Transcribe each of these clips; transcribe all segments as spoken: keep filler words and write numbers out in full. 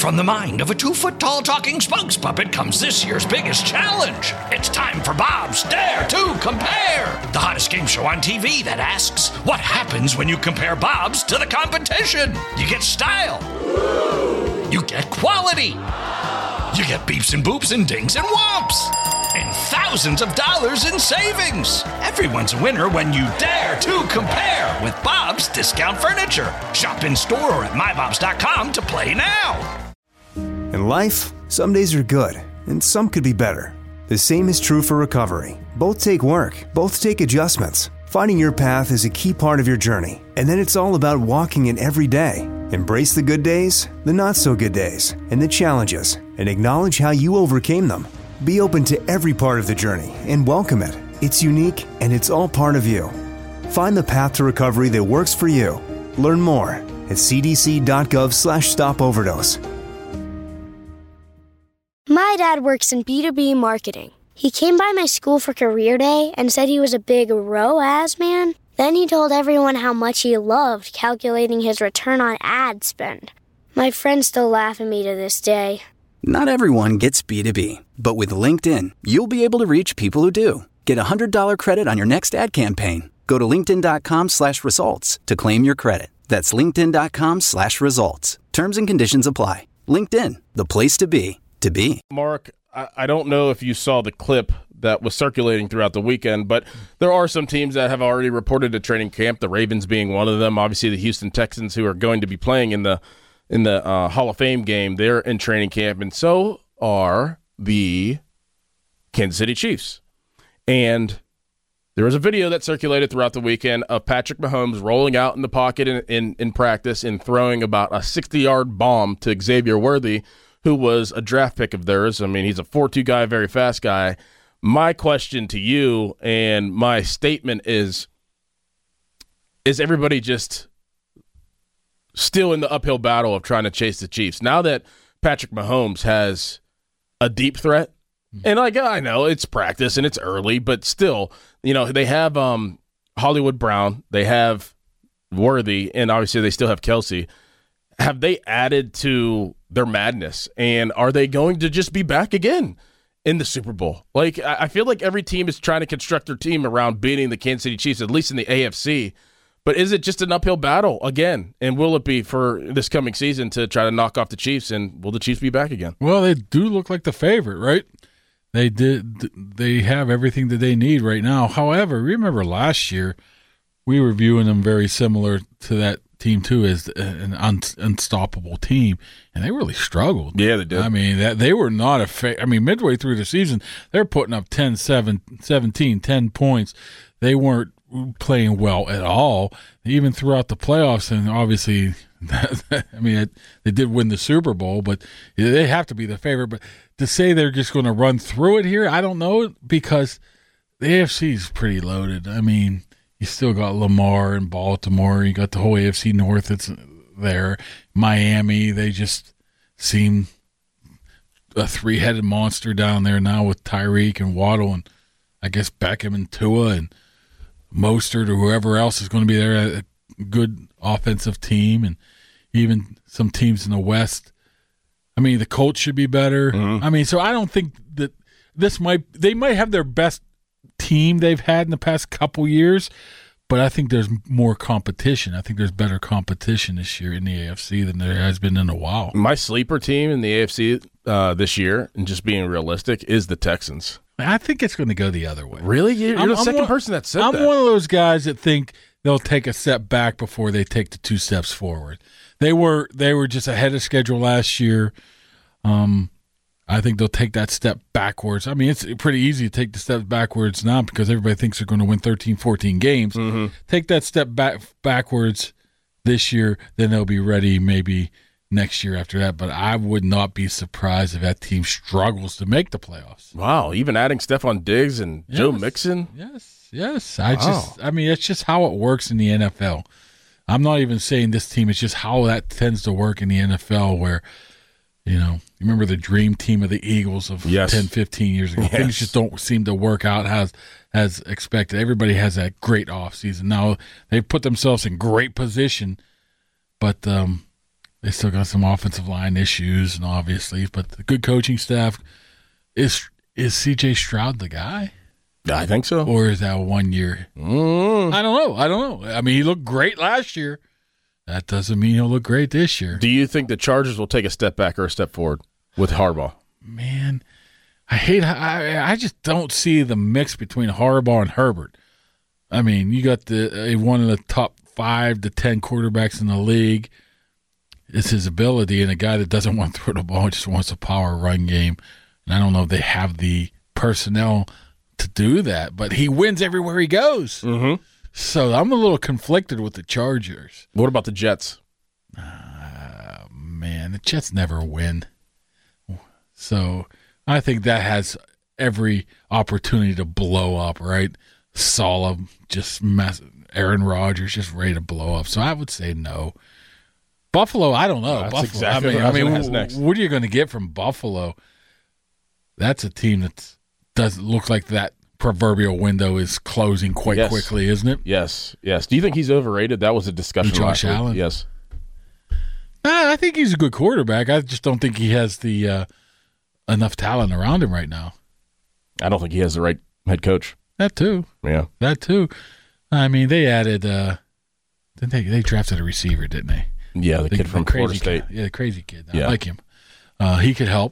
From the mind of a two-foot-tall talking spokes puppet comes this year's biggest challenge. It's time for Bob's Dare to Compare, the hottest game show on T V that asks, what happens when you compare Bob's to the competition? You get style. You get quality. You get beeps and boops and dings and whomps. And thousands of dollars in savings. Everyone's a winner when you dare to compare with Bob's Discount Furniture. Shop in store or at my bobs dot com to play now. In life, some days are good, and some could be better. The same is true for recovery. Both take work, both take adjustments. Finding your path is a key part of your journey, and then it's all about walking it every day. Embrace the good days, the not-so-good days, and the challenges, and acknowledge how you overcame them. Be open to every part of the journey and welcome it. It's unique, and it's all part of you. Find the path to recovery that works for you. Learn more at c d c dot gov slash stop overdose. My dad works in B two B marketing. He came by my school for career day and said he was a big R O A S man. Then he told everyone how much he loved calculating his return on ad spend. My friends still laugh at me to this day. Not everyone gets B two B, but with LinkedIn, you'll be able to reach people who do. Get a one hundred dollars credit on your next ad campaign. Go to linkedin dot com slash results to claim your credit. That's linkedin dot com slash results. Terms and conditions apply. LinkedIn, the place to be, to be. Mark, I, I don't know if you saw the clip that was circulating throughout the weekend, but there are some teams that have already reported to training camp, the Ravens being one of them. Obviously, the Houston Texans, who are going to be playing in the in the uh, Hall of Fame game, they're in training camp, and so are the Kansas City Chiefs. And there was a video that circulated throughout the weekend of Patrick Mahomes rolling out in the pocket in, in, in practice and throwing about a sixty-yard bomb to Xavier Worthy, who was a draft pick of theirs. I mean, he's a four two guy, very fast guy. My question to you and my statement is, is everybody just still in the uphill battle of trying to chase the Chiefs? Now that Patrick Mahomes has a deep threat, and like I know it's practice and it's early, but still, you know, they have um, Hollywood Brown, they have Worthy, and obviously they still have Kelsey. Have they added to their madness, and are they going to just be back again in the Super Bowl? Like, I feel like every team is trying to construct their team around beating the Kansas City Chiefs, at least in the A F C. But is it just an uphill battle again? And will it be for this coming season to try to knock off the Chiefs? And will the Chiefs be back again? Well, they do look like the favorite, right? They did. They have everything that they need right now. However, remember last year, we were viewing them very similar to that team too, as an un- unstoppable team, and they really struggled. Yeah, they did. I mean, that they were not a fa- I mean, midway through the season, they're putting up ten, seven, seventeen, ten points. They weren't playing well at all, even throughout the playoffs, and obviously, I mean, it, they did win the Super Bowl, but they have to be the favorite. But to say they're just going to run through it here, I don't know, because the A F C is pretty loaded. I mean, you still got Lamar in Baltimore. You got the whole A F C North that's there. Miami, they just seem a three-headed monster down there now with Tyreek and Waddle and I guess Beckham and Tua and Mostert or whoever else is going to be there, a good offensive team, and even some teams in the West. I mean, the Colts should be better. Mm-hmm. I mean, so I don't think that this might – they might have their best team they've had in the past couple years, but I think there's more competition. I think there's better competition this year in the A F C than there has been in a while. My sleeper team in the A F C uh, this year, and just being realistic, is the Texans. I think it's going to go the other way. Really? You're I'm, the second I'm, person that said I'm that. I'm one of those guys that think they'll take a step back before they take the two steps forward. They were they were just ahead of schedule last year. Um, I think they'll take that step backwards. I mean, it's pretty easy to take the step backwards now because everybody thinks they're going to win thirteen, fourteen games. Mm-hmm. Take that step back backwards this year, then they'll be ready maybe next year after that. But I would not be surprised if that team struggles to make the playoffs. Wow, even adding Stephon Diggs and yes, Joe Mixon? Yes, yes. I wow. just, I mean, it's just how it works in the N F L. I'm not even saying this team. It's just how that tends to work in the N F L where, you know, you remember the dream team of the Eagles of yes. ten, fifteen years ago. Yes. Things just don't seem to work out as as expected. Everybody has that great offseason. Now they've put themselves in great position, but um, They still got some offensive line issues, and obviously, but the good coaching staff. Is is C J Stroud the guy? I think so. Or is that one year? Mm. I don't know. I don't know. I mean, he looked great last year. That doesn't mean he'll look great this year. Do you think the Chargers will take a step back or a step forward with Harbaugh? Man, I hate. I I just don't see the mix between Harbaugh and Herbert. I mean, you got the uh, one of the top five to ten quarterbacks in the league. It's his ability, and a guy that doesn't want to throw the ball just wants a power run game. And I don't know if they have the personnel to do that, but he wins everywhere he goes. Mm-hmm. So I'm a little conflicted with the Chargers. What about the Jets? Uh, man, the Jets never win. So I think that has every opportunity to blow up, right? Saleh just mess, Aaron Rodgers just ready to blow up. So I would say no. Buffalo, I don't know. That's Buffalo, exactly I mean, what I was I gonna mean ask next. what are you going to get from Buffalo? That's a team that doesn't look like that proverbial window is closing quite Yes. quickly, isn't it? Yes, yes. Do you think he's overrated? That was a discussion. Josh last week. Allen? Yes. Uh, I think he's a good quarterback. I just don't think he has the uh, enough talent around him right now. I don't think he has the right head coach. That too. Yeah. That too. I mean, they added. Uh, didn't they? They drafted a receiver, didn't they? Yeah, the, The, kid from the Florida crazy State. Kid. Yeah, the crazy kid. I Yeah. like him. Uh, he could help.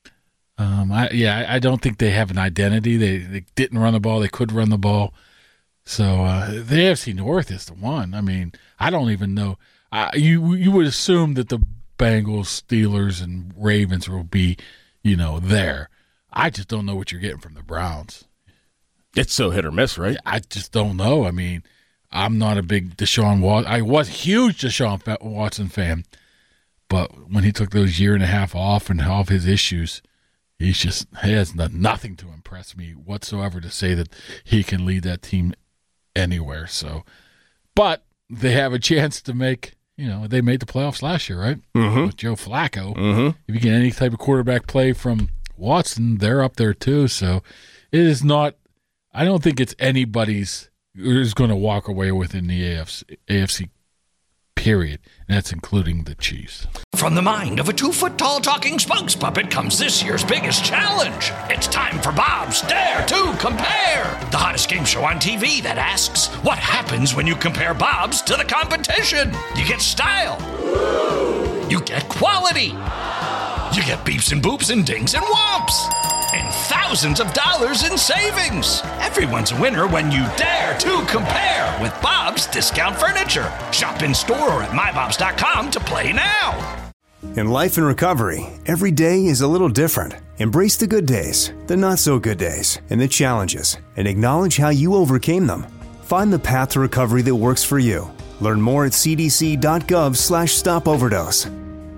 Um, I, yeah, I, I don't think they have an identity. They they didn't run the ball. They could run the ball. So uh, the A F C North is the one. I mean, I don't even know. I, you you would assume that the Bengals, Steelers, and Ravens will be, you know, there. I just don't know what you're getting from the Browns. It's so hit or miss, right? I just don't know. I mean, I'm not a big Deshaun Watson. I was a huge Deshaun Watson fan, but when he took those year and a half off and all of his issues, he's just he has done nothing to impress me whatsoever to say that he can lead that team anywhere. So, but they have a chance to make. You know, they made the playoffs last year, right? Mm-hmm. With Joe Flacco. Mm-hmm. If you get any type of quarterback play from Watson, they're up there too. So it is not. I don't think it's anybody's who's going to walk away with in the A F C, A F C period. And that's including the Chiefs. From the mind of a two-foot-tall talking spokes puppet comes this year's biggest challenge. It's time for Bob's Dare to Compare, the hottest game show on T V that asks, what happens when you compare Bob's to the competition? You get style. You get quality. You get beeps and boops and dings and whomps. And thousands of dollars in savings. Everyone's a winner when you dare to compare with Bob's Discount Furniture. Shop in store or at my bobs dot com to play now. In life and recovery, every day is a little different. Embrace the good days, the not so good days, and the challenges, and acknowledge how you overcame them. Find the path to recovery that works for you. Learn more at c d c dot gov slash stop overdose.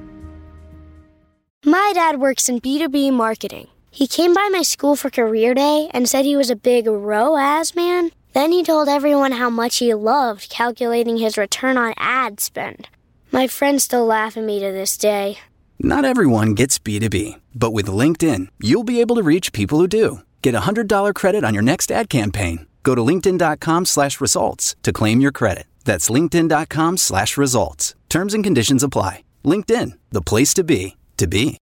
My dad works in B two B marketing. He came by my school for career day and said he was a big R O A S man. Then he told everyone how much he loved calculating his return on ad spend. My friends still laugh at me to this day. Not everyone gets B two B, but with LinkedIn, you'll be able to reach people who do. Get a one hundred dollars credit on your next ad campaign. Go to linkedin.com slash results to claim your credit. That's linkedin.com slash results. Terms and conditions apply. LinkedIn, the place to be, to be.